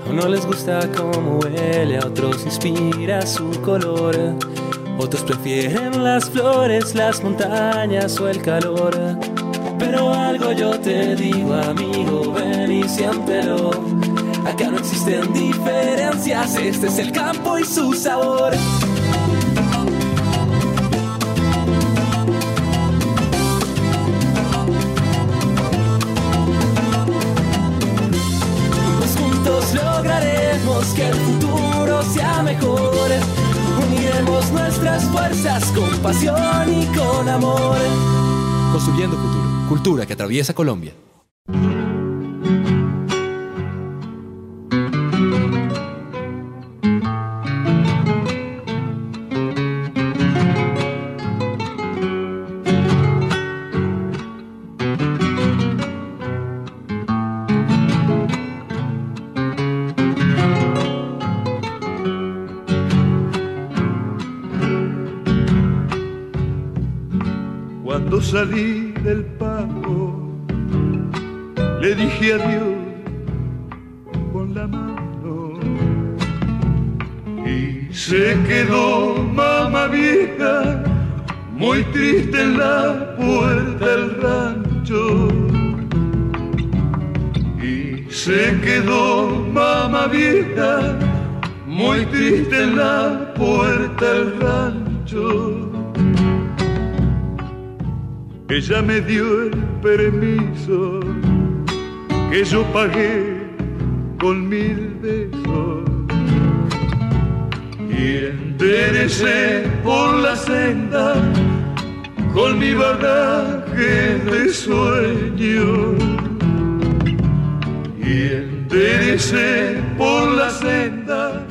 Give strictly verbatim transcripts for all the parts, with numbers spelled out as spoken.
No les gusta cómo huele, a otros inspira su color. Otros prefieren las flores, las montañas o el calor. Pero algo yo te digo, amigo, ven y siéntelo. Acá no existen diferencias, este es el campo y su sabor. Lograremos que el futuro sea mejor. Uniremos nuestras fuerzas con pasión y con amor. Construyendo futuro. Cultura que atraviesa Colombia. Cuando salí del pago, le dije adiós con la mano y se quedó mamá vieja muy triste en la puerta del rancho. Y se quedó mamá vieja muy triste en la puerta del rancho. Ella me dio el permiso que yo pagué con mil besos y enderecé por la senda con mi bagaje de sueño. Y enderecé por la senda.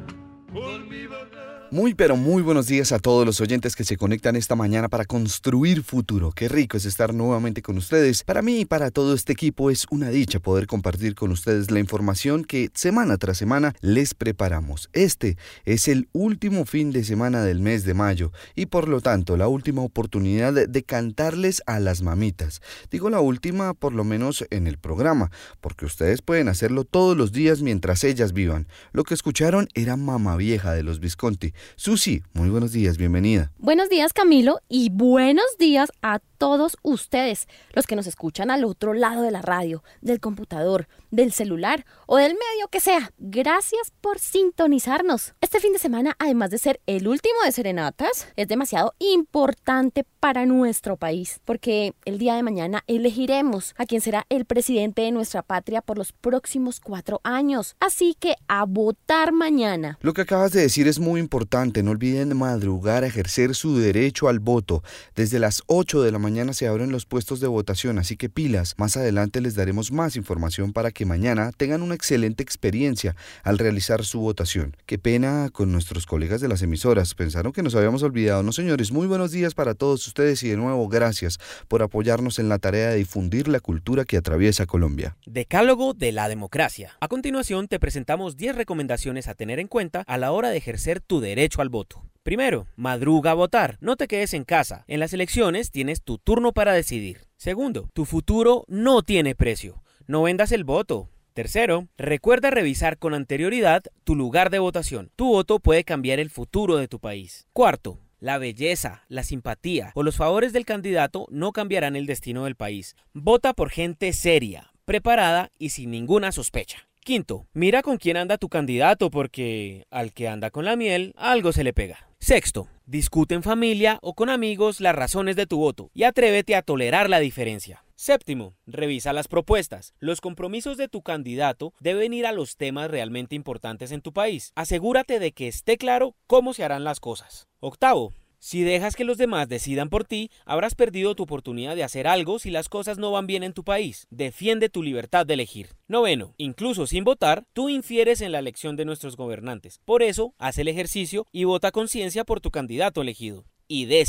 Muy pero muy buenos días a todos los oyentes que se conectan esta mañana para construir futuro. Qué rico es estar nuevamente con ustedes. Para mí y para todo este equipo es una dicha poder compartir con ustedes la información que semana tras semana les preparamos. Este es el último fin de semana del mes de mayo y por lo tanto la última oportunidad de cantarles a las mamitas. Digo la última por lo menos en el programa, porque ustedes pueden hacerlo todos los días mientras ellas vivan. Lo que escucharon era Mamá Vieja de los Visconti. Susi, muy buenos días, bienvenida. Buenos días, Camilo, y buenos días a todos ustedes, los que nos escuchan al otro lado de la radio, del computador, del celular o del medio que sea. Gracias por sintonizarnos. Este fin de semana, además de ser el último de serenatas, es demasiado importante para nuestro país, porque el día de mañana elegiremos a quien será el presidente de nuestra patria por los próximos cuatro años. Así que a votar mañana. Lo que acabas de decir es muy importante. No olviden madrugar a ejercer su derecho al voto. Desde las ocho de la mañana se abren los puestos de votación, así que pilas. Más adelante les daremos más información para que mañana tengan una excelente experiencia al realizar su votación. Qué pena con nuestros colegas de las emisoras. Pensaron que nos habíamos olvidado. No, señores, muy buenos días para todos ustedes y de nuevo gracias por apoyarnos en la tarea de difundir la cultura que atraviesa Colombia. Decálogo de la democracia. A continuación te presentamos diez recomendaciones a tener en cuenta a la hora de ejercer tu derecho al voto. Primero, madruga a votar. No te quedes en casa. En las elecciones tienes tu turno para decidir. Segundo, tu futuro no tiene precio. No vendas el voto. Tercero, recuerda revisar con anterioridad tu lugar de votación. Tu voto puede cambiar el futuro de tu país. Cuarto, la belleza, la simpatía o los favores del candidato no cambiarán el destino del país. Vota por gente seria, preparada y sin ninguna sospecha. Quinto, mira con quién anda tu candidato porque al que anda con la miel, algo se le pega. Sexto, discute en familia o con amigos las razones de tu voto y atrévete a tolerar la diferencia. Séptimo, revisa las propuestas. Los compromisos de tu candidato deben ir a los temas realmente importantes en tu país. Asegúrate de que esté claro cómo se harán las cosas. Octavo, si dejas que los demás decidan por ti, habrás perdido tu oportunidad de hacer algo si las cosas no van bien en tu país. Defiende tu libertad de elegir. Noveno, incluso sin votar, tú infieres en la elección de nuestros gobernantes. Por eso, haz el ejercicio y vota a conciencia por tu candidato elegido. Y décimo,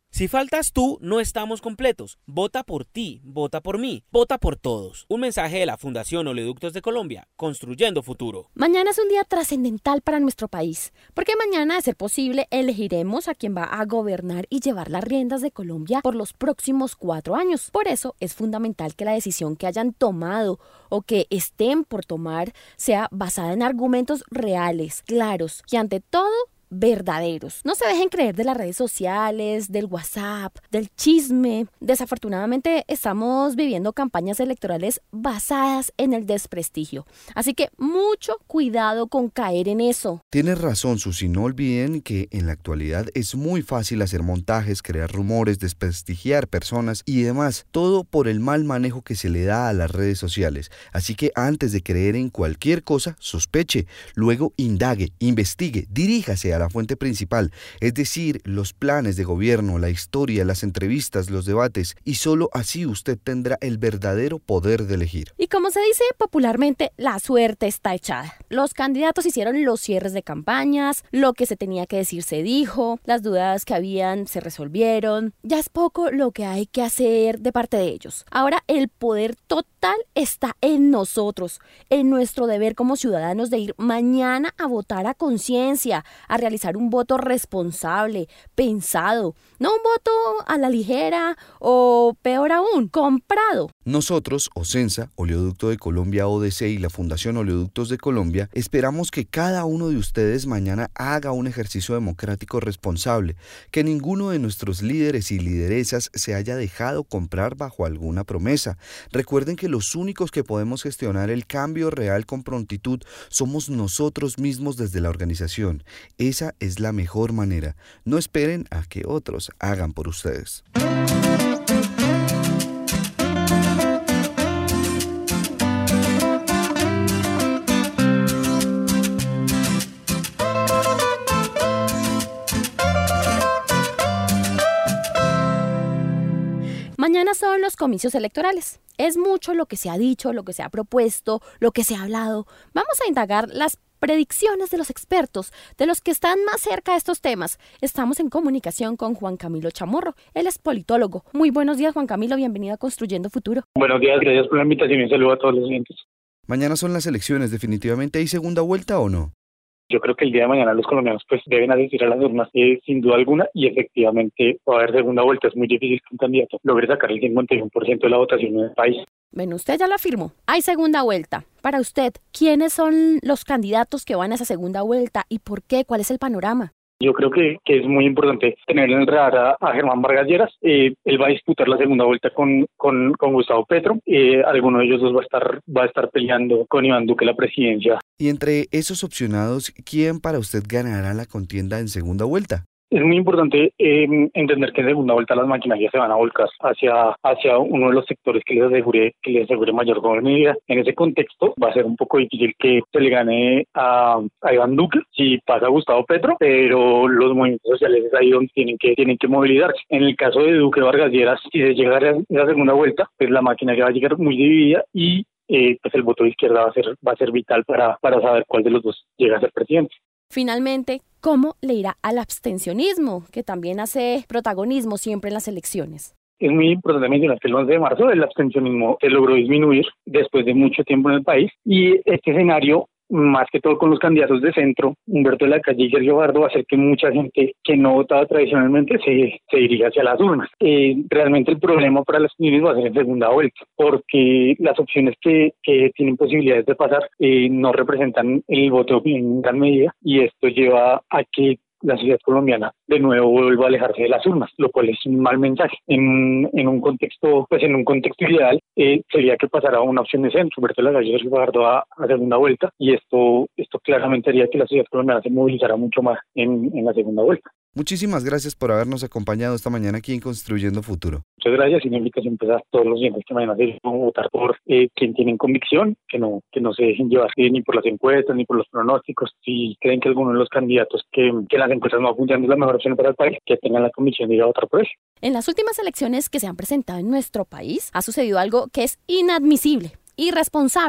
Si faltas tú, no estamos completos. Vota por ti, vota por mí, vota por todos. Un mensaje de la Fundación Oleoductos de Colombia, construyendo futuro. Mañana es un día trascendental para nuestro país, porque mañana, de ser posible, elegiremos a quien va a gobernar y llevar las riendas de Colombia por los próximos cuatro años. Por eso es fundamental que la decisión que hayan tomado o que estén por tomar sea basada en argumentos reales, claros y ante todo verdaderos. No se dejen creer de las redes sociales, del WhatsApp, del chisme. Desafortunadamente estamos viviendo campañas electorales basadas en el desprestigio. Así que mucho cuidado con caer en eso. Tienes razón, Susi. No olviden que en la actualidad es muy fácil hacer montajes, crear rumores, desprestigiar personas y demás. Todo por el mal manejo que se le da a las redes sociales. Así que antes de creer en cualquier cosa, sospeche. Luego indague, investigue, diríjase a la fuente principal, es decir, los planes de gobierno, la historia, las entrevistas, los debates, y solo así usted tendrá el verdadero poder de elegir. Y como se dice popularmente, la suerte está echada. Los candidatos hicieron los cierres de campañas, lo que se tenía que decir se dijo, las dudas que habían se resolvieron. Ya es poco lo que hay que hacer de parte de ellos. Ahora el poder total está en nosotros, en nuestro deber como ciudadanos de ir mañana a votar a conciencia, a realizar un voto responsable, pensado, no un voto a la ligera o peor aún, comprado. Nosotros, Ocensa, Oleoducto de Colombia O D C y la Fundación Oleoductos de Colombia, esperamos que cada uno de ustedes mañana haga un ejercicio democrático responsable, que ninguno de nuestros líderes y lideresas se haya dejado comprar bajo alguna promesa. Recuerden que los únicos que podemos gestionar el cambio real con prontitud somos nosotros mismos desde la organización. Esa es la mejor manera. No esperen a que otros hagan por ustedes. Mañana son los comicios electorales. Es mucho lo que se ha dicho, lo que se ha propuesto, lo que se ha hablado. Vamos a indagar las predicciones de los expertos, de los que están más cerca de estos temas. Estamos en comunicación con Juan Camilo Chamorro. Él es politólogo. Muy buenos días, Juan Camilo. Bienvenido a Construyendo Futuro. Buenos días, gracias por la invitación y un saludo a todos los oyentes. Mañana son las elecciones. ¿Definitivamente hay segunda vuelta o no? Yo creo que el día de mañana los colombianos pues deben asistir a las urnas eh, sin duda alguna y efectivamente va a haber segunda vuelta. Es muy difícil que un candidato logre sacar el cincuenta y uno por ciento de la votación en el país. Bueno, usted ya lo afirmó. Hay segunda vuelta. Para usted, ¿quiénes son los candidatos que van a esa segunda vuelta y por qué? ¿Cuál es el panorama? Yo creo que, que es muy importante tener en el radar a, a Germán Vargas Lleras. Eh, él va a disputar la segunda vuelta con, con, con Gustavo Petro. Eh, alguno de ellos dos va a estar va a estar peleando con Iván Duque la presidencia. Y entre esos opcionados, ¿quién para usted ganará la contienda en segunda vuelta? Es muy importante eh, entender que en segunda vuelta las maquinarias se van a volcar hacia, hacia uno de los sectores que les asegure, que les asegure mayor gobernabilidad. En ese contexto va a ser un poco difícil que se le gane a, a Iván Duque si pasa a Gustavo Petro, pero los movimientos sociales es ahí donde tienen que, tienen que movilizarse. En el caso de Duque Vargas Lleras, si se llega a la segunda vuelta, pues la maquinaria va a llegar muy dividida y eh, pues el voto de izquierda va a ser, va a ser vital para, para saber cuál de los dos llega a ser presidente. Finalmente, ¿cómo le irá al abstencionismo, que también hace protagonismo siempre en las elecciones? Es muy importante mencionar que el once de marzo el abstencionismo se logró disminuir después de mucho tiempo en el país y este escenario, más que todo con los candidatos de centro, Humberto de la Calle y Sergio Fajardo, va a hacer que mucha gente que no votaba tradicionalmente se, se dirija hacia las urnas. Eh, realmente el problema para los niños va a ser en segunda vuelta, porque las opciones que, que tienen posibilidades de pasar eh, no representan el voto en gran medida, y esto lleva a que la sociedad colombiana de nuevo vuelva a alejarse de las urnas, lo cual es un mal mensaje. En, en un contexto, pues en un contexto ideal, eh, sería que pasara a una opción de centro, Humberto de la Calle y Sergio Fajardo a, a segunda vuelta, y esto, esto claramente haría que la sociedad colombiana se movilizara mucho más en, en la segunda vuelta. Muchísimas gracias por habernos acompañado esta mañana aquí en Construyendo Futuro. Muchas gracias y una invitación pues, a todos los oyentes que mañana se van a votar por eh, quien tienen convicción, que no que no se dejen llevar eh, ni por las encuestas ni por los pronósticos. Si creen que alguno de los candidatos que, que las encuestas no funcionan es la mejor opción para el país, que tengan la convicción de ir a votar por eso. En las últimas elecciones que se han presentado en nuestro país ha sucedido algo que es inadmisible, irresponsable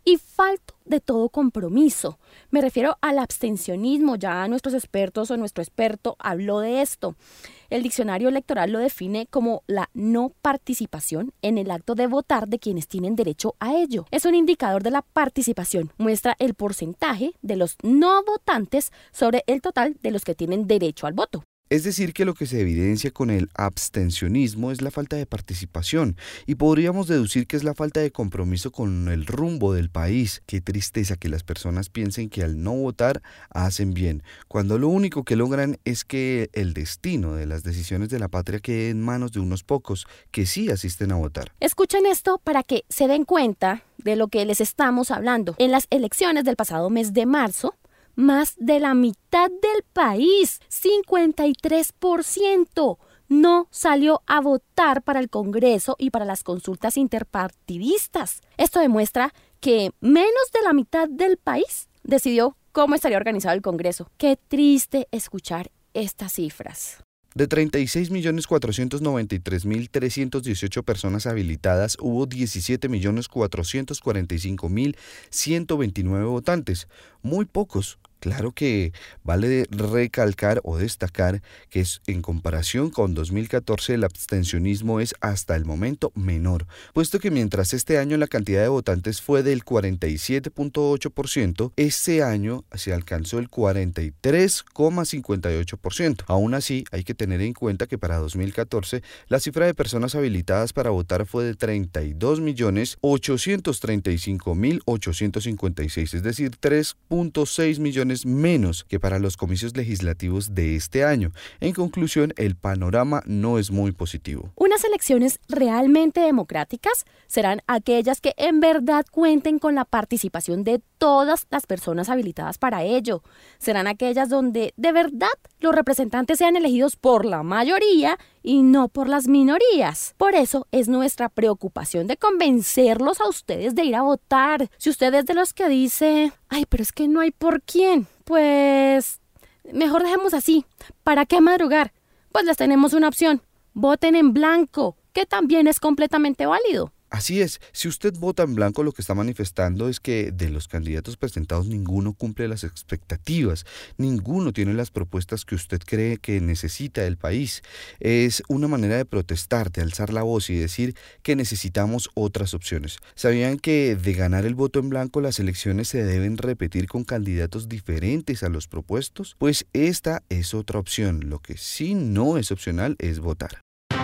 y falto de todo compromiso. Me refiero al abstencionismo, ya nuestros expertos o nuestro experto habló de esto. El diccionario electoral lo define como la no participación en el acto de votar de quienes tienen derecho a ello. Es un indicador de la participación, muestra el porcentaje de los no votantes sobre el total de los que tienen derecho al voto. Es decir, que lo que se evidencia con el abstencionismo es la falta de participación y podríamos deducir que es la falta de compromiso con el rumbo del país. Qué tristeza que las personas piensen que al no votar hacen bien, cuando lo único que logran es que el destino de las decisiones de la patria quede en manos de unos pocos que sí asisten a votar. Escuchen esto para que se den cuenta de lo que les estamos hablando. En las elecciones del pasado mes de marzo, más de la mitad del país, cincuenta y tres por ciento, no salió a votar para el Congreso y para las consultas interpartidistas. Esto demuestra que menos de la mitad del país decidió cómo estaría organizado el Congreso. Qué triste escuchar estas cifras. De treinta y seis millones cuatrocientos noventa y tres mil trescientas dieciocho personas habilitadas, hubo diecisiete millones cuatrocientos cuarenta y cinco mil ciento veintinueve votantes. Muy pocos. Claro que vale recalcar o destacar que es, en comparación con dos mil catorce el abstencionismo es hasta el momento menor, puesto que mientras este año la cantidad de votantes fue del cuarenta y siete punto ocho por ciento, este año se alcanzó el cuarenta y tres coma cincuenta y ocho por ciento. Aún así, hay que tener en cuenta que para dos mil catorce la cifra de personas habilitadas para votar fue de treinta y dos millones ochocientos treinta y cinco mil ochocientos cincuenta y seis, es decir, tres punto seis millones menos que para los comicios legislativos de este año. En conclusión, el panorama no es muy positivo. Unas elecciones realmente democráticas serán aquellas que en verdad cuenten con la participación de todas las personas habilitadas para ello. Serán aquellas donde de verdad los representantes sean elegidos por la mayoría y no por las minorías. Por eso es nuestra preocupación de convencerlos a ustedes de ir a votar. Si usted es de los que dice, ay, pero es que no hay por quién, pues mejor dejemos así. ¿Para qué madrugar? Pues les tenemos una opción. Voten en blanco, que también es completamente válido. Así es, si usted vota en blanco, lo que está manifestando es que de los candidatos presentados ninguno cumple las expectativas, ninguno tiene las propuestas que usted cree que necesita el país. Es una manera de protestar, de alzar la voz y decir que necesitamos otras opciones. ¿Sabían que de ganar el voto en blanco las elecciones se deben repetir con candidatos diferentes a los propuestos? Pues esta es otra opción, lo que sí no es opcional es votar.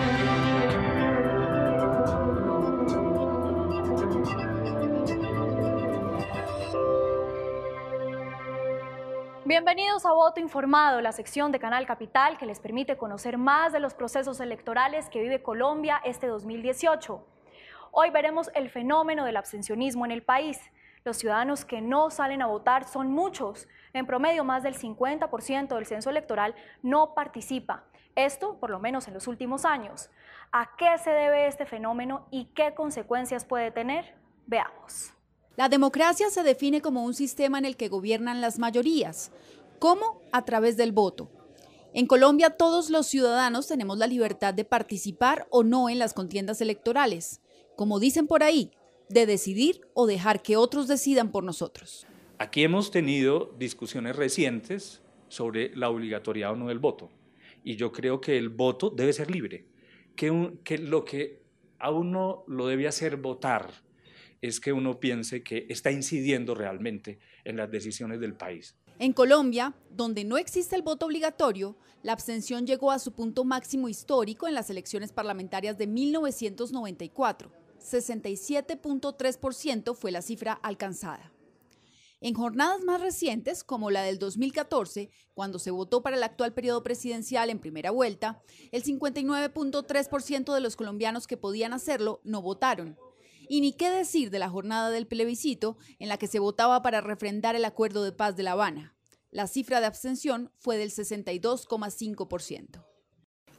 Bienvenidos a Voto Informado, la sección de Canal Capital que les permite conocer más de los procesos electorales que vive Colombia este dos mil dieciocho. Hoy veremos el fenómeno del abstencionismo en el país. Los ciudadanos que no salen a votar son muchos. En promedio, más del cincuenta por ciento del censo electoral no participa. Esto, por lo menos en los últimos años. ¿A qué se debe este fenómeno y qué consecuencias puede tener? Veamos. La democracia se define como un sistema en el que gobiernan las mayorías. ¿Cómo? A través del voto. En Colombia, todos los ciudadanos tenemos la libertad de participar o no en las contiendas electorales. Como dicen por ahí, de decidir o dejar que otros decidan por nosotros. Aquí hemos tenido discusiones recientes sobre la obligatoriedad o no del voto. Y yo creo que el voto debe ser libre. Que, un, que lo que a uno lo debe hacer votar es que uno piense que está incidiendo realmente en las decisiones del país. En Colombia, donde no existe el voto obligatorio, la abstención llegó a su punto máximo histórico en las elecciones parlamentarias de mil novecientos noventa y cuatro. sesenta y siete punto tres por ciento fue la cifra alcanzada. En jornadas más recientes, como la del dos mil catorce, cuando se votó para el actual periodo presidencial en primera vuelta, el cincuenta y nueve punto tres por ciento de los colombianos que podían hacerlo no votaron. Y ni qué decir de la jornada del plebiscito en la que se votaba para refrendar el acuerdo de paz de La Habana. La cifra de abstención fue del sesenta y dos coma cinco por ciento.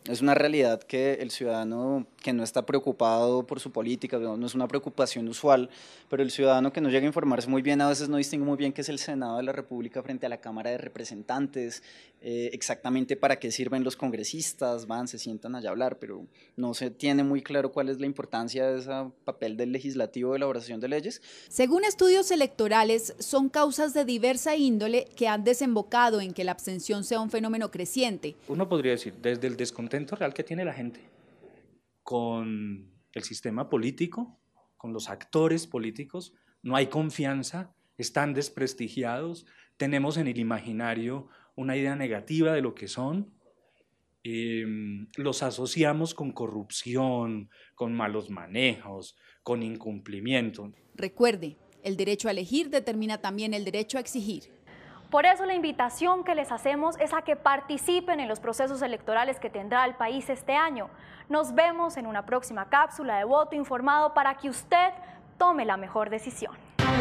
Es una realidad que el ciudadano que no está preocupado por su política, no es una preocupación usual, pero el ciudadano que no llega a informarse muy bien a veces no distingue muy bien qué es el Senado de la República frente a la Cámara de Representantes, eh, exactamente para qué sirven los congresistas, van, se sientan allá a hablar, pero no se tiene muy claro cuál es la importancia de ese papel del legislativo de elaboración de leyes. Según estudios electorales, son causas de diversa índole que han desembocado en que la abstención sea un fenómeno creciente. Uno podría decir, desde el descontento real que tiene la gente con el sistema político, con los actores políticos, no hay confianza, están desprestigiados, tenemos en el imaginario una idea negativa de lo que son, eh, los asociamos con corrupción, con malos manejos, con incumplimiento. Recuerde, el derecho a elegir determina también el derecho a exigir. Por eso la invitación que les hacemos es a que participen en los procesos electorales que tendrá el país este año. Nos vemos en una próxima cápsula de Voto Informado para que usted tome la mejor decisión.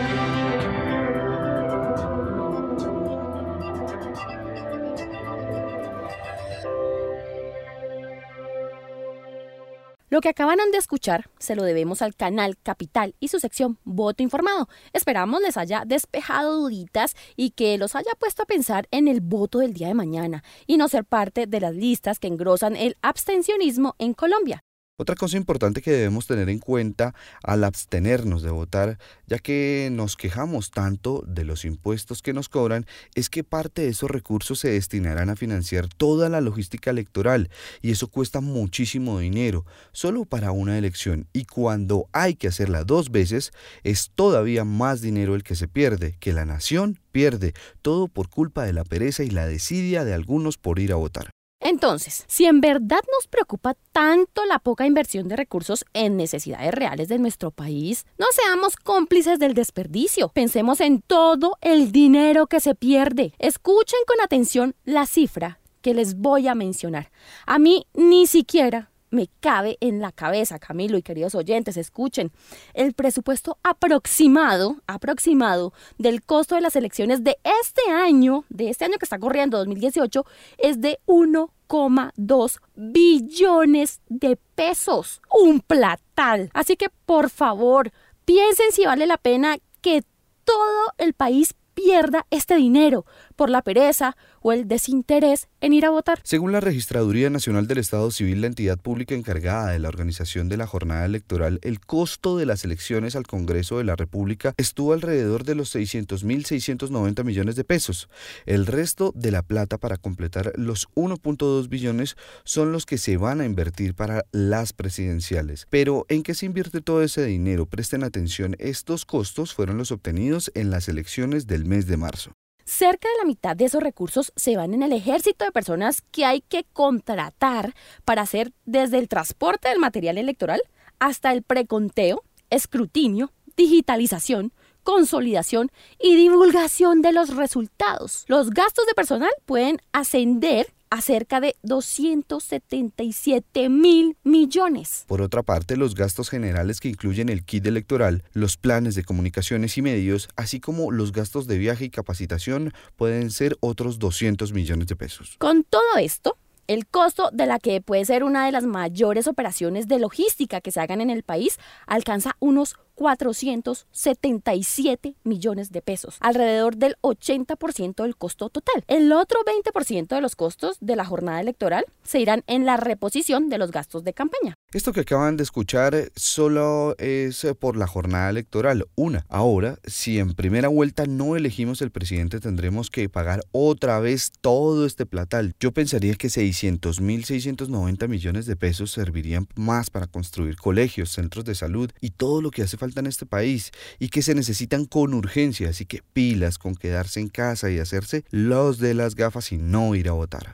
Lo que acabaron de escuchar se lo debemos al canal Capital y su sección Voto Informado. Esperamos les haya despejado duditas y que los haya puesto a pensar en el voto del día de mañana y no ser parte de las listas que engrosan el abstencionismo en Colombia. Otra cosa importante que debemos tener en cuenta al abstenernos de votar, ya que nos quejamos tanto de los impuestos que nos cobran, es que parte de esos recursos se destinarán a financiar toda la logística electoral y eso cuesta muchísimo dinero, solo para una elección, y cuando hay que hacerla dos veces es todavía más dinero el que se pierde, que la nación pierde, todo por culpa de la pereza y la desidia de algunos por ir a votar. Entonces, si en verdad nos preocupa tanto la poca inversión de recursos en necesidades reales de nuestro país, no seamos cómplices del desperdicio. Pensemos en todo el dinero que se pierde. Escuchen con atención la cifra que les voy a mencionar. A mí ni siquiera me cabe en la cabeza, Camilo y queridos oyentes, escuchen. El presupuesto aproximado, aproximado del costo de las elecciones de este año, de este año que está corriendo, dos mil dieciocho, es de uno coma dos billones de pesos. Un platal. Así que, por favor, piensen si vale la pena que todo el país pierda este dinero por la pereza o el desinterés en ir a votar. Según la Registraduría Nacional del Estado Civil, la entidad pública encargada de la organización de la jornada electoral, el costo de las elecciones al Congreso de la República estuvo alrededor de los seiscientos mil seiscientos noventa millones de pesos. El resto de la plata para completar los uno punto dos billones son los que se van a invertir para las presidenciales. Pero, ¿en qué se invierte todo ese dinero? Presten atención, estos costos fueron los obtenidos en las elecciones del mes de marzo. Cerca de la mitad de esos recursos se van en el ejército de personas que hay que contratar para hacer desde el transporte del material electoral hasta el preconteo, escrutinio, digitalización, consolidación y divulgación de los resultados. Los gastos de personal pueden ascender a cerca de doscientos setenta y siete mil millones. Por otra parte, los gastos generales que incluyen el kit electoral, los planes de comunicaciones y medios, así como los gastos de viaje y capacitación, pueden ser otros doscientos millones de pesos. Con todo esto, el costo de la que puede ser una de las mayores operaciones de logística que se hagan en el país alcanza unos cuatrocientos setenta y siete millones de pesos, alrededor del ochenta por ciento del costo total. El otro veinte por ciento de los costos de la jornada electoral se irán en la reposición de los gastos de campaña. Esto que acaban de escuchar solo es por la jornada electoral, una. Ahora, si en primera vuelta no elegimos el presidente, tendremos que pagar otra vez todo este platal. Yo pensaría que seiscientos mil seiscientos noventa millones de pesos servirían más para construir colegios, centros de salud y todo lo que hace falta en este país y que se necesitan con urgencia, así que pilas con quedarse en casa y hacerse los de las gafas y no ir a votar.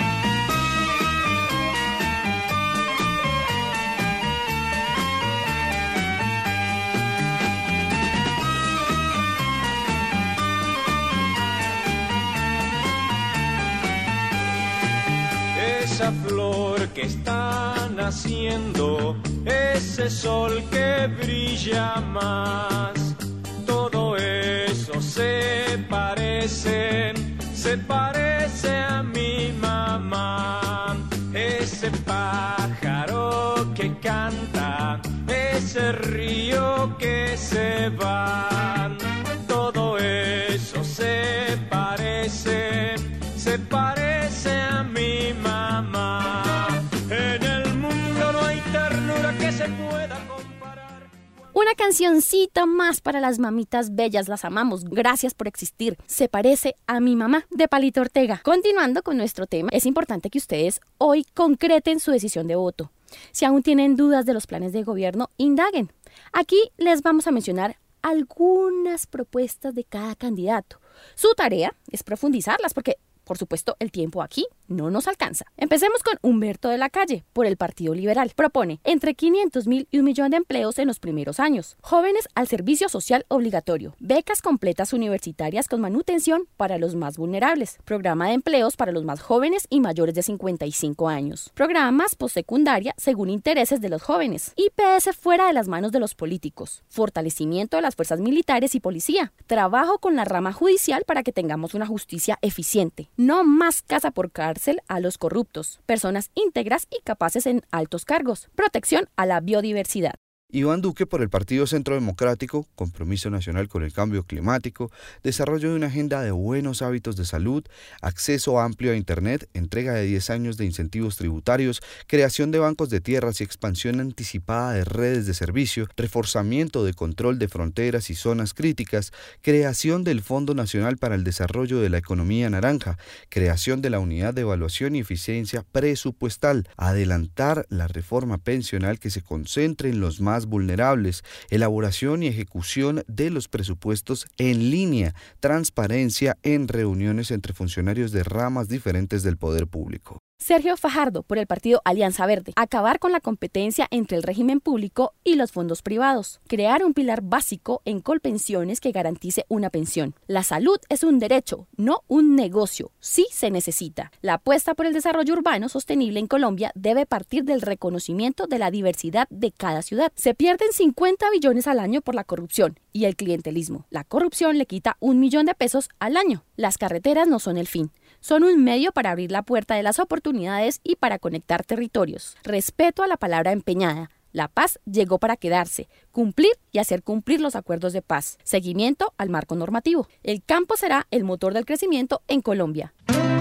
Esa flor que está naciendo, ese sol que brilla más, todo eso se parece, se parece a mi mamá. Ese ese río que se va. Todo eso se parece, se parece a mi mamá. En el mundo no hay ternura que se pueda comparar. Una cancioncita más para las mamitas bellas, las amamos, gracias por existir. Se parece a mi mamá, de Palito Ortega. Continuando con nuestro tema, es importante que ustedes hoy concreten su decisión de voto. Si aún tienen dudas de los planes de gobierno, indaguen. Aquí les vamos a mencionar algunas propuestas de cada candidato. Su tarea es profundizarlas porque, por supuesto, el tiempo aquí no nos alcanza. Empecemos con Humberto de la Calle, por el Partido Liberal. Propone entre quinientos mil y un millón de empleos en los primeros años. Jóvenes al servicio social obligatorio. Becas completas universitarias con manutención para los más vulnerables. Programa de empleos para los más jóvenes y mayores de cincuenta y cinco años. Programas postsecundaria según intereses de los jóvenes. I P S fuera de las manos de los políticos. Fortalecimiento de las fuerzas militares y policía. Trabajo con la rama judicial para que tengamos una justicia eficiente. No más casa por cárcel a los corruptos, personas íntegras y capaces en altos cargos, protección a la biodiversidad. Iván Duque por el Partido Centro Democrático, compromiso nacional con el cambio climático, desarrollo de una agenda de buenos hábitos de salud, acceso amplio a Internet, entrega de diez años de incentivos tributarios, creación de bancos de tierras y expansión anticipada de redes de servicio, reforzamiento de control de fronteras y zonas críticas, creación del Fondo Nacional para el Desarrollo de la Economía Naranja, creación de la Unidad de Evaluación y Eficiencia Presupuestal, adelantar la reforma pensional que se concentre en los más vulnerables, elaboración y ejecución de los presupuestos en línea, transparencia en reuniones entre funcionarios de ramas diferentes del poder público. Sergio Fajardo, por el partido Alianza Verde. Acabar con la competencia entre el régimen público y los fondos privados. Crear un pilar básico en Colpensiones que garantice una pensión. La salud es un derecho, no un negocio. Sí se necesita. La apuesta por el desarrollo urbano sostenible en Colombia debe partir del reconocimiento de la diversidad de cada ciudad. Se pierden cincuenta billones al año por la corrupción y el clientelismo. La corrupción le quita un millón de pesos al año. Las carreteras no son el fin. Son un medio para abrir la puerta de las oportunidades y para conectar territorios. Respeto a la palabra empeñada. La paz llegó para quedarse, cumplir y hacer cumplir los acuerdos de paz. Seguimiento al marco normativo. El campo será el motor del crecimiento en Colombia.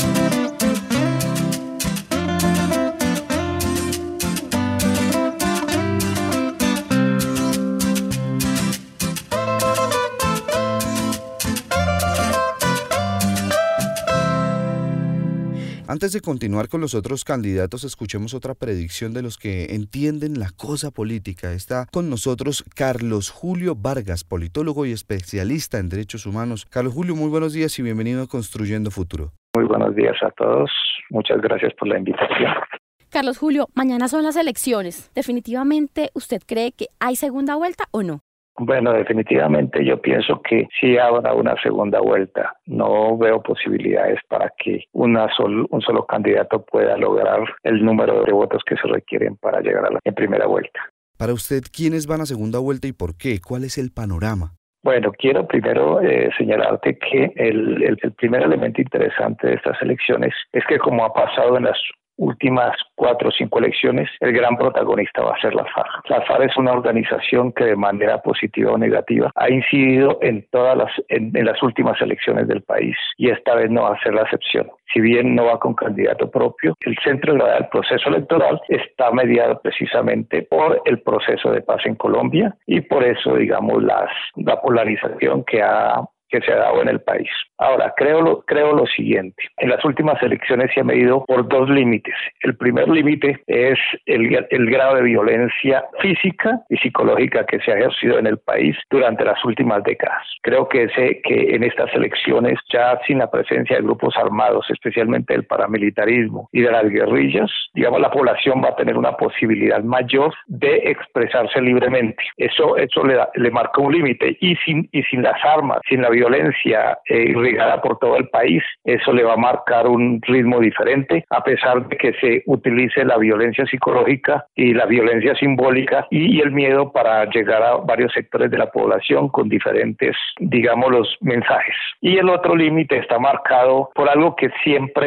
Antes de continuar con los otros candidatos, escuchemos otra predicción de los que entienden la cosa política. Está con nosotros Carlos Julio Vargas, politólogo y especialista en derechos humanos. Carlos Julio, muy buenos días y bienvenido a Construyendo Futuro. Muy buenos días a todos. Muchas gracias por la invitación. Carlos Julio, mañana son las elecciones. ¿Definitivamente usted cree que hay segunda vuelta o no? Bueno, definitivamente yo pienso que sí habrá una segunda vuelta. No veo posibilidades para que una sol, un solo candidato pueda lograr el número de votos que se requieren para llegar a la en primera vuelta. Para usted, ¿quiénes van a segunda vuelta y por qué? ¿Cuál es el panorama? Bueno, quiero primero eh, señalarte que el, el, el primer elemento interesante de estas elecciones es que, como ha pasado en las últimas cuatro o cinco elecciones, el gran protagonista va a ser la FARC. La FARC es una organización que de manera positiva o negativa ha incidido en todas las en, en las últimas elecciones del país y esta vez no va a ser la excepción. Si bien no va con candidato propio, el centro del proceso electoral está mediado precisamente por el proceso de paz en Colombia y por eso, digamos, las, la polarización que ha que se ha dado en el país. Ahora, creo lo, creo lo siguiente. En las últimas elecciones se ha medido por dos límites. El primer límite es el, el grado de violencia física y psicológica que se ha ejercido en el país durante las últimas décadas. Creo que, ese, que en estas elecciones, ya sin la presencia de grupos armados, especialmente del paramilitarismo y de las guerrillas, digamos, la población va a tener una posibilidad mayor de expresarse libremente. Eso, eso le, da, le marca un límite y sin, y sin las armas, sin la violencia eh, irrigada por todo el país, eso le va a marcar un ritmo diferente, a pesar de que se utilice la violencia psicológica y la violencia simbólica y el miedo para llegar a varios sectores de la población con diferentes, digamos, los mensajes. Y el otro límite está marcado por algo que siempre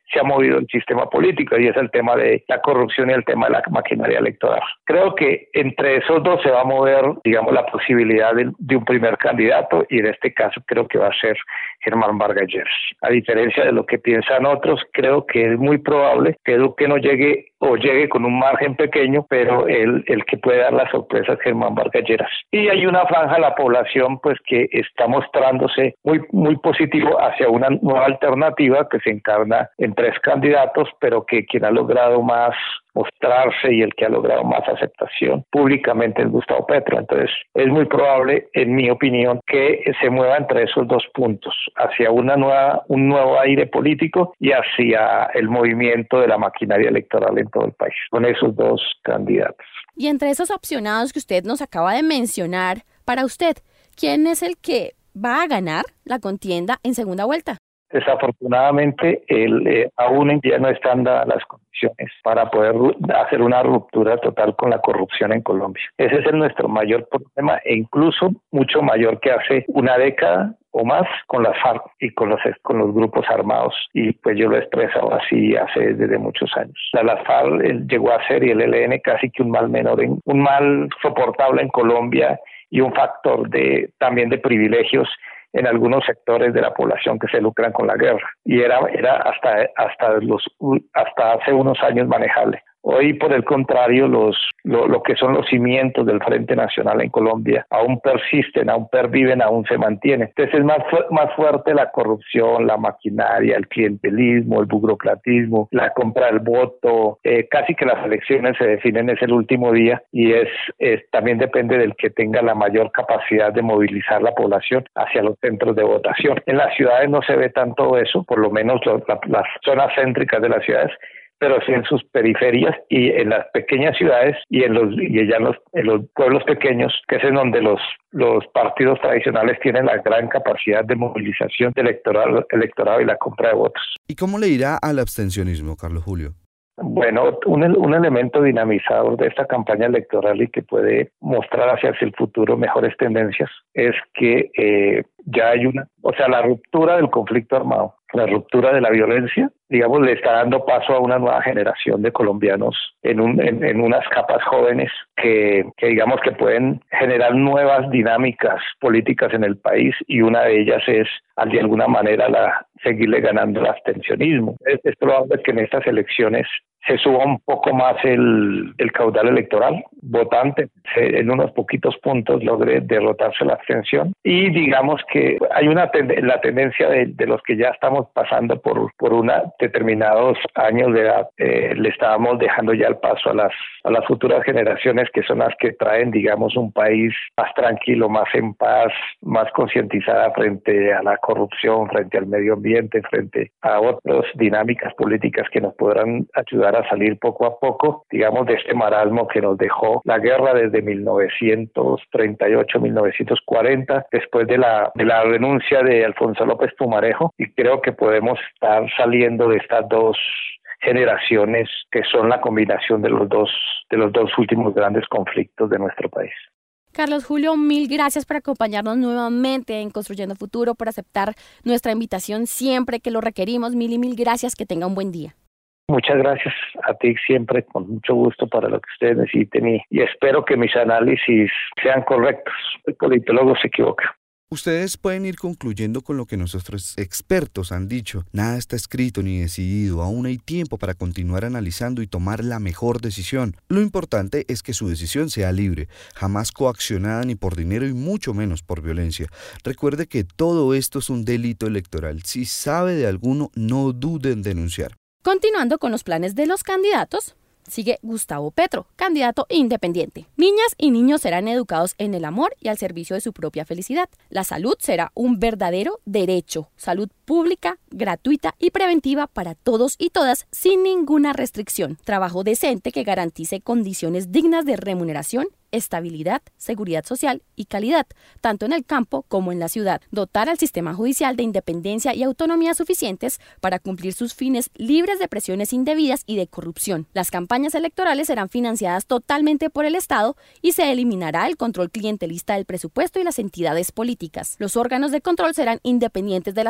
se ha movido el sistema político, y es el tema de la corrupción y el tema de la maquinaria electoral. Creo que entre esos dos se va a mover, digamos, la posibilidad de, de un primer candidato, y en este caso creo que va a ser Germán Vargas Lleras. A diferencia de lo que piensan otros, creo que es muy probable que Duque no llegue o llegue con un margen pequeño, pero el, el que puede dar la sorpresa es Germán Vargas Lleras. Y hay una franja de la población pues que está mostrándose muy, muy positivo hacia una nueva alternativa que se encarna en tres candidatos, pero que quien ha logrado más mostrarse y el que ha logrado más aceptación públicamente es Gustavo Petro. Entonces es muy probable, en mi opinión, que se mueva entre esos dos puntos, hacia una nueva, un nuevo aire político y hacia el movimiento de la maquinaria electoral en todo el país, con esos dos candidatos. Y entre esos opcionados que usted nos acaba de mencionar, para usted, ¿quién es el que va a ganar la contienda en segunda vuelta? Desafortunadamente, el, eh, aún ya no están dadas las condiciones para poder hacer una ruptura total con la corrupción en Colombia. Ese es el nuestro mayor problema, e incluso mucho mayor que hace una década o más con las FARC y con los con los grupos armados, y pues yo lo he expresado así hace desde muchos años. La, la FARC eh, llegó a ser, y el E L N, casi que un mal menor, en, un mal soportable en Colombia, y un factor de también de privilegios en algunos sectores de la población que se lucran con la guerra, y era era hasta hasta los hasta hace unos años manejable. Hoy, por el contrario, los lo, lo que son los cimientos del Frente Nacional en Colombia aún persisten, aún perviven, aún se mantienen. Entonces es más, fu- más fuerte la corrupción, la maquinaria, el clientelismo, el burocratismo, la compra del voto. Eh, casi que las elecciones se definen ese el último día, y es, es también depende del que tenga la mayor capacidad de movilizar la población hacia los centros de votación. En las ciudades no se ve tanto eso, por lo menos lo, la, las zonas céntricas de las ciudades, pero sí en sus periferias y en las pequeñas ciudades y en los y ya en los, en los pueblos pequeños, que es en donde los los partidos tradicionales tienen la gran capacidad de movilización de electoral, electorado y la compra de votos. ¿Y cómo le irá al abstencionismo, Carlos Julio? Bueno, un, un elemento dinamizador de esta campaña electoral y que puede mostrar hacia el futuro mejores tendencias es que eh, ya hay una, o sea, la ruptura del conflicto armado, la ruptura de la violencia, digamos, le está dando paso a una nueva generación de colombianos en, un, en, en unas capas jóvenes que, que, digamos, que pueden generar nuevas dinámicas políticas en el país, y una de ellas es, de alguna manera, la seguirle ganando el abstencionismo. Es, es probable que en estas elecciones se suba un poco más el, el caudal electoral votante, se, en unos poquitos puntos logre derrotarse la abstención, y digamos que hay una tend- la tendencia de, de los que ya estamos pasando por por una determinados años de edad, eh, le estábamos dejando ya el paso a las a las futuras generaciones, que son las que traen, digamos, un país más tranquilo, más en paz, más concientizada frente a la corrupción, frente al medio ambiente, frente a otras dinámicas políticas que nos podrán ayudar a salir poco a poco, digamos, de este marasmo que nos dejó la guerra desde mil novecientos treinta y ocho a mil novecientos cuarenta, después de la de la renuncia de Alfonso López Pumarejo, y creo que podemos estar saliendo de estas dos generaciones que son la combinación de los dos de los dos últimos grandes conflictos de nuestro país. Carlos Julio, mil gracias por acompañarnos nuevamente en Construyendo Futuro, por aceptar nuestra invitación siempre que lo requerimos. Mil y mil gracias, que tenga un buen día. Muchas gracias a ti, siempre con mucho gusto para lo que ustedes necesiten, y, y espero que mis análisis sean correctos. El politólogo se equivoca. Ustedes pueden ir concluyendo con lo que nuestros expertos han dicho. Nada está escrito ni decidido, aún hay tiempo para continuar analizando y tomar la mejor decisión. Lo importante es que su decisión sea libre, jamás coaccionada ni por dinero y mucho menos por violencia. Recuerde que todo esto es un delito electoral. Si sabe de alguno, no dude en denunciar. Continuando con los planes de los candidatos, sigue Gustavo Petro, candidato independiente. Niñas y niños serán educados en el amor y al servicio de su propia felicidad. La salud será un verdadero derecho. Salud pública, gratuita y preventiva para todos y todas, sin ninguna restricción. Trabajo decente que garantice condiciones dignas de remuneración, estabilidad, seguridad social y calidad, tanto en el campo como en la ciudad. Dotar al sistema judicial de independencia y autonomía suficientes para cumplir sus fines libres de presiones indebidas y de corrupción. Las campañas electorales serán financiadas totalmente por el Estado y se eliminará el control clientelista del presupuesto y las entidades políticas. Los órganos de control serán independientes de las políticas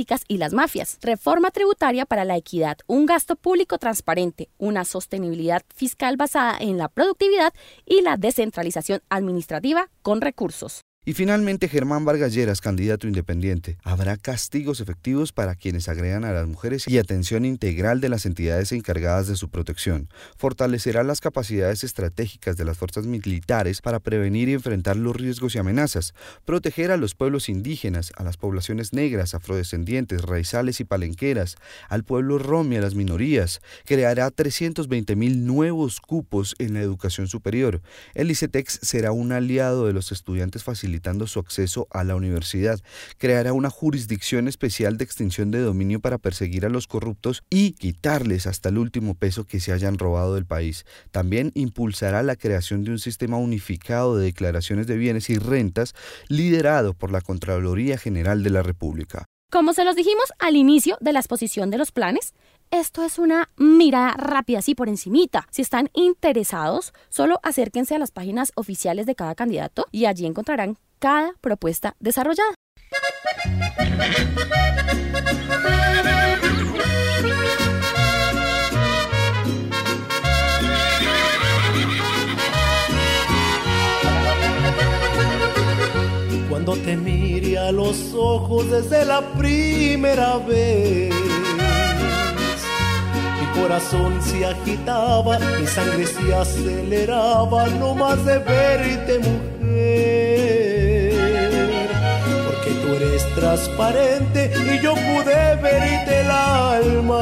políticas y las mafias, reforma tributaria para la equidad, un gasto público transparente, una sostenibilidad fiscal basada en la productividad y la descentralización administrativa con recursos. Y finalmente, Germán Vargas Lleras, candidato independiente. Habrá castigos efectivos para quienes agredan a las mujeres y atención integral de las entidades encargadas de su protección. Fortalecerá las capacidades estratégicas de las fuerzas militares para prevenir y enfrentar los riesgos y amenazas. Proteger a los pueblos indígenas, a las poblaciones negras, afrodescendientes, raizales y palenqueras, al pueblo rom y a las minorías. Creará trescientos veinte mil nuevos cupos en la educación superior. El ICETEX será un aliado de los estudiantes facilitando su acceso a la universidad. Creará una jurisdicción especial de extinción de dominio para perseguir a los corruptos y quitarles hasta el último peso que se hayan robado del país. También impulsará la creación de un sistema unificado de declaraciones de bienes y rentas liderado por la Contraloría General de la República. Como se los dijimos al inicio de la exposición de los planes, esto es una mirada rápida, así por encimita. Si están interesados, solo acérquense a las páginas oficiales de cada candidato y allí encontrarán cada propuesta desarrollada. Cuando te mire a los ojos desde la primera vez, mi corazón se agitaba, mi sangre se aceleraba, no más de verte, mujer, porque tú eres transparente y yo pude verte el alma.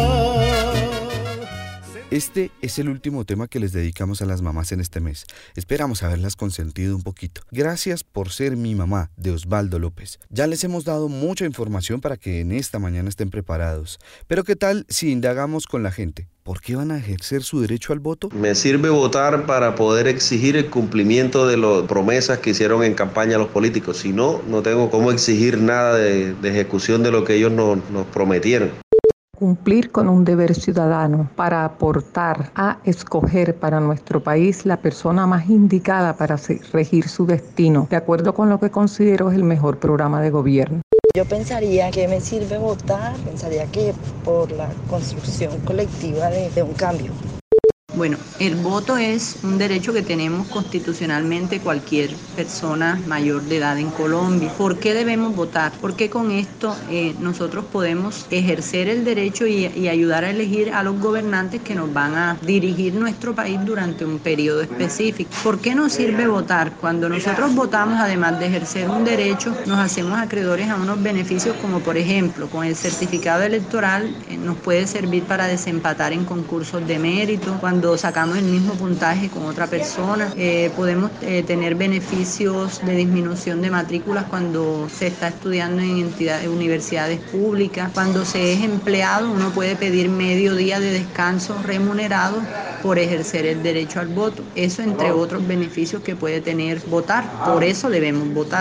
Este es el último tema que les dedicamos a las mamás en este mes. Esperamos haberlas consentido un poquito. Gracias por ser mi mamá, de Osvaldo López. Ya les hemos dado mucha información para que en esta mañana estén preparados. Pero ¿qué tal si indagamos con la gente? ¿Por qué van a ejercer su derecho al voto? Me sirve votar para poder exigir el cumplimiento de las promesas que hicieron en campaña los políticos. Si no, no tengo cómo exigir nada de, de ejecución de lo que ellos nos, nos prometieron. Cumplir con un deber ciudadano para aportar a escoger para nuestro país la persona más indicada para regir su destino, de acuerdo con lo que considero es el mejor programa de gobierno. Yo pensaría que me sirve votar, pensaría que por la construcción colectiva de, de un cambio. Bueno, el voto es un derecho que tenemos constitucionalmente cualquier persona mayor de edad en Colombia. ¿Por qué debemos votar? Porque con esto eh, nosotros podemos ejercer el derecho y, y ayudar a elegir a los gobernantes que nos van a dirigir nuestro país durante un periodo específico. ¿Por qué nos sirve votar? Cuando nosotros votamos, además de ejercer un derecho, nos hacemos acreedores a unos beneficios como, por ejemplo, con el certificado electoral eh, nos puede servir para desempatar en concursos de mérito. Cuando sacamos el mismo puntaje con otra persona, eh, podemos eh, tener beneficios de disminución de matrículas cuando se está estudiando en entidades, universidades públicas. Cuando se es empleado, uno puede pedir medio día de descanso remunerado por ejercer el derecho al voto. Eso entre otros beneficios que puede tener votar. Por eso debemos votar.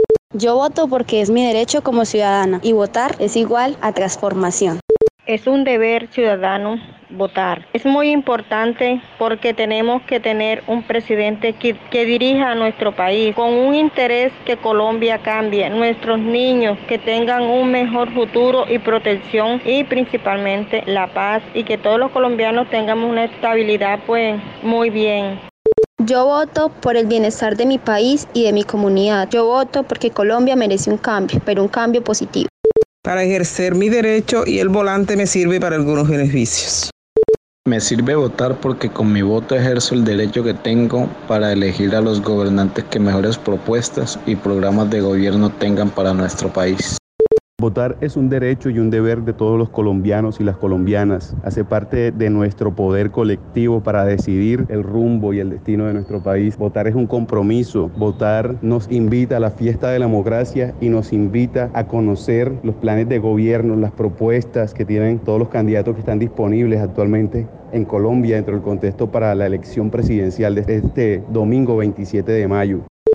Yo voto porque es mi derecho como ciudadana y votar es igual a transformación. Es un deber ciudadano votar. Es muy importante porque tenemos que tener un presidente que, que dirija a nuestro país con un interés que Colombia cambie, nuestros niños que tengan un mejor futuro y protección y principalmente la paz y que todos los colombianos tengamos una estabilidad pues muy bien. Yo voto por el bienestar de mi país y de mi comunidad. Yo voto porque Colombia merece un cambio, pero un cambio positivo. Para ejercer mi derecho y el volante me sirve para algunos beneficios. Me sirve votar porque con mi voto ejerzo el derecho que tengo para elegir a los gobernantes que mejores propuestas y programas de gobierno tengan para nuestro país. Votar es un derecho y un deber de todos los colombianos y las colombianas. Hace parte de nuestro poder colectivo para decidir el rumbo y el destino de nuestro país. Votar es un compromiso. Votar nos invita a la fiesta de la democracia y nos invita a conocer los planes de gobierno, las propuestas que tienen todos los candidatos que están disponibles actualmente en Colombia dentro del contexto para la elección presidencial de este domingo veintisiete de mayo.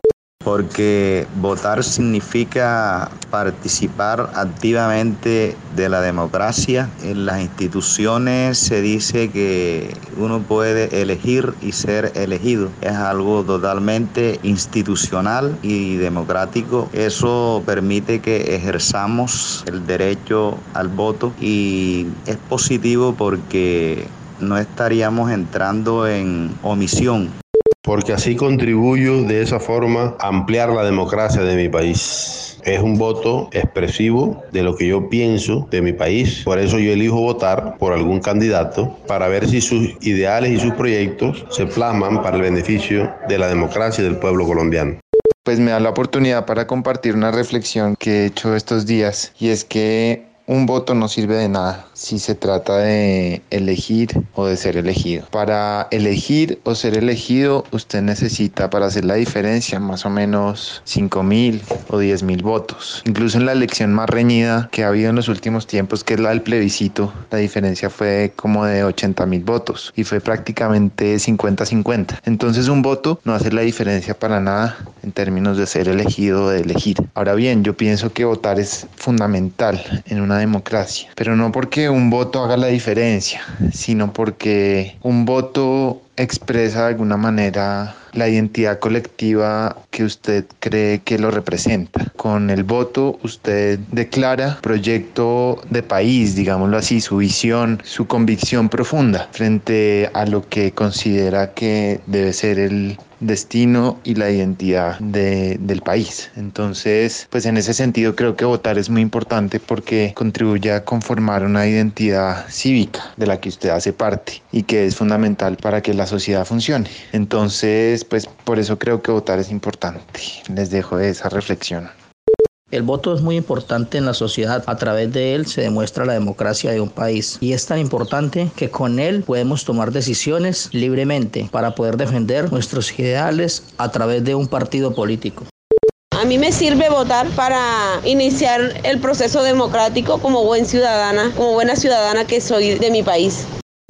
porque votar significa participar activamente de la democracia. En las instituciones se dice que uno puede elegir y ser elegido. Es algo totalmente institucional y democrático. Eso permite que ejerzamos el derecho al voto y es positivo porque no estaríamos entrando en omisión. Porque así contribuyo de esa forma a ampliar la democracia de mi país. Es un voto expresivo de lo que yo pienso de mi país. Por eso yo elijo votar por algún candidato para ver si sus ideales y sus proyectos se plasman para el beneficio de la democracia y del pueblo colombiano. Pues me da la oportunidad para compartir una reflexión que he hecho estos días, y es que un voto no sirve de nada si se trata de elegir o de ser elegido. Para elegir o ser elegido, usted necesita, para hacer la diferencia, más o menos cinco mil o diez mil votos. Incluso en la elección más reñida que ha habido en los últimos tiempos, que es la del plebiscito, la diferencia fue como de ochenta mil votos y fue prácticamente cincuenta cincuenta. Entonces un voto no hace la diferencia para nada en términos de ser elegido o de elegir. Ahora bien, yo pienso que votar es fundamental en una democracia, pero no porque un voto haga la diferencia, sino porque un voto expresa de alguna manera la identidad colectiva que usted cree que lo representa. Con el voto usted declara proyecto de país, digámoslo así, su visión, su convicción profunda frente a lo que considera que debe ser el destino y la identidad de, del país. Entonces, pues en ese sentido creo que votar es muy importante porque contribuye a conformar una identidad cívica de la que usted hace parte y que es fundamental para que la sociedad funcione. Entonces, pues por eso creo que votar es importante. Les dejo esa reflexión. El voto es muy importante en la sociedad. A través de él se demuestra la democracia de un país. Y es tan importante que con él podemos tomar decisiones libremente para poder defender nuestros ideales a través de un partido político. A mí me sirve votar para iniciar el proceso democrático como buen ciudadana, como buena ciudadana que soy de mi país.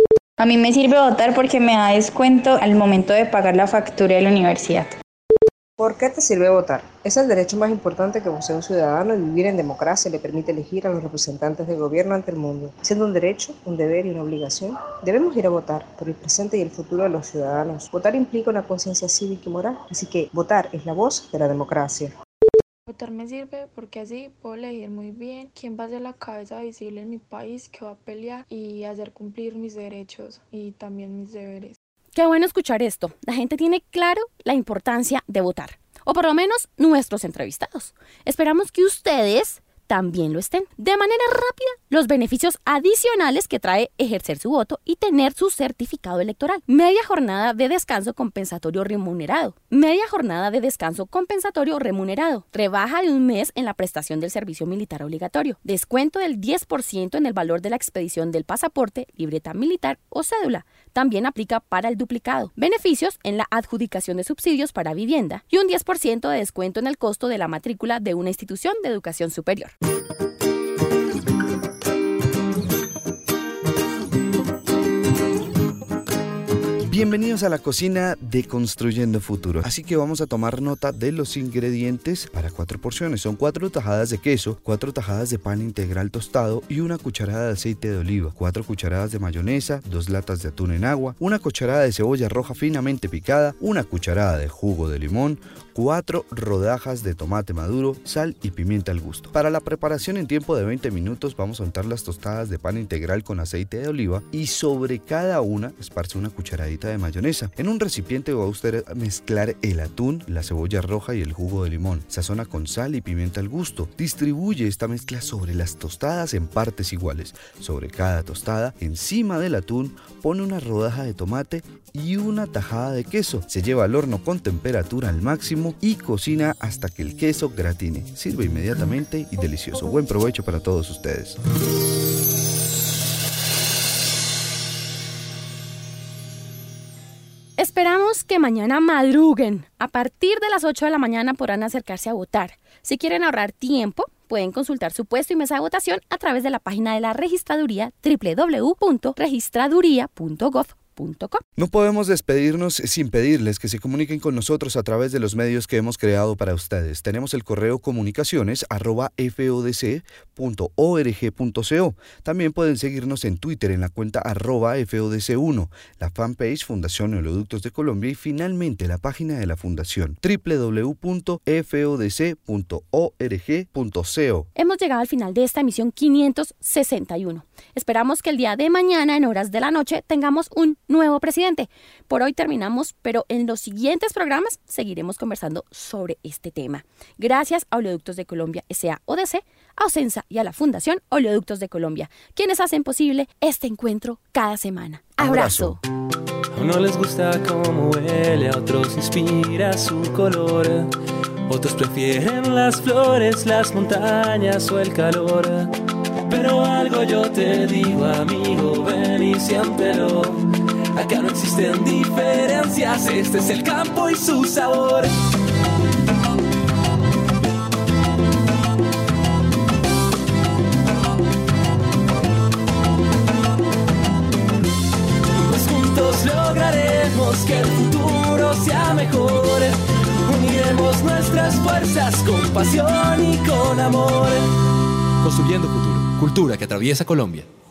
A mí me sirve votar porque me da descuento al momento de pagar la factura de la universidad. ¿Por qué te sirve votar? Es el derecho más importante que posee un ciudadano y vivir en democracia le permite elegir a los representantes del gobierno ante el mundo. Siendo un derecho, un deber y una obligación, debemos ir a votar por el presente y el futuro de los ciudadanos. Votar implica una conciencia cívica y moral, así que votar es la voz de la democracia. Votar me sirve porque así puedo elegir muy bien quién va a ser la cabeza visible en mi país, que va a pelear y hacer cumplir mis derechos y también mis deberes. Qué bueno escuchar esto. La gente tiene claro la importancia de votar, o por lo menos nuestros entrevistados. Esperamos que ustedes también lo estén. De manera rápida, los beneficios adicionales que trae ejercer su voto y tener su certificado electoral. Media jornada de descanso compensatorio remunerado. Media jornada de descanso compensatorio remunerado. Rebaja de un mes en la prestación del servicio militar obligatorio. Descuento del diez por ciento en el valor de la expedición del pasaporte, libreta militar o cédula. También aplica para el duplicado. Beneficios en la adjudicación de subsidios para vivienda y un diez por ciento de descuento en el costo de la matrícula de una institución de educación superior. Bienvenidos a la cocina de Construyendo Futuro. Así que vamos a tomar nota de los ingredientes para cuatro porciones. Son cuatro tajadas de queso, cuatro tajadas de pan integral tostado y una cucharada de aceite de oliva, cuatro cucharadas de mayonesa, dos latas de atún en agua, una cucharada de cebolla roja finamente picada, una cucharada de jugo de limón, cuatro rodajas de tomate maduro, sal y pimienta al gusto. Para la preparación en tiempo de veinte minutos vamos a untar las tostadas de pan integral con aceite de oliva y sobre cada una esparce una cucharadita de mayonesa. En un recipiente va a usted a mezclar el atún, la cebolla roja y el jugo de limón. Sazona con sal y pimienta al gusto. Distribuye esta mezcla sobre las tostadas en partes iguales. Sobre cada tostada, encima del atún, pone una rodaja de tomate y una tajada de queso. Se lleva al horno con temperatura al máximo y cocina hasta que el queso gratine. Sirve inmediatamente y delicioso. Buen provecho para todos ustedes. Esperamos que mañana madruguen. A partir de las ocho de la mañana podrán acercarse a votar. Si quieren ahorrar tiempo, pueden consultar su puesto y mesa de votación a través de la página de la registraduría doble u doble u doble u punto registraduría punto gov punto com. No podemos despedirnos sin pedirles que se comuniquen con nosotros a través de los medios que hemos creado para ustedes. Tenemos el correo comunicaciones arroba fodc punto org punto co. También pueden seguirnos en Twitter en la cuenta arroba fodc uno, la fanpage Fundación Oleoductos de Colombia y finalmente la página de la Fundación doble u doble u doble u punto fodc punto org punto co. Hemos llegado al final de esta emisión quinientos sesenta y uno. Esperamos que el día de mañana en horas de la noche tengamos un nuevo presidente. Por hoy terminamos, pero en los siguientes programas seguiremos conversando sobre este tema. Gracias a Oleoductos de Colombia S A O D C, a Ocensa y a la Fundación Oleoductos de Colombia, quienes hacen posible este encuentro cada semana. ¡Abrazo! A uno les gusta cómo huele, a otros inspira su color. Otros prefieren las flores, las montañas o el calor. Pero algo yo te digo, amigo, ven y siéntelo. Acá no existen diferencias, este es el campo y su sabor. Pues juntos lograremos que el futuro sea mejor. Uniremos nuestras fuerzas con pasión y con amor. Construyendo futuro. Cultura que atraviesa Colombia.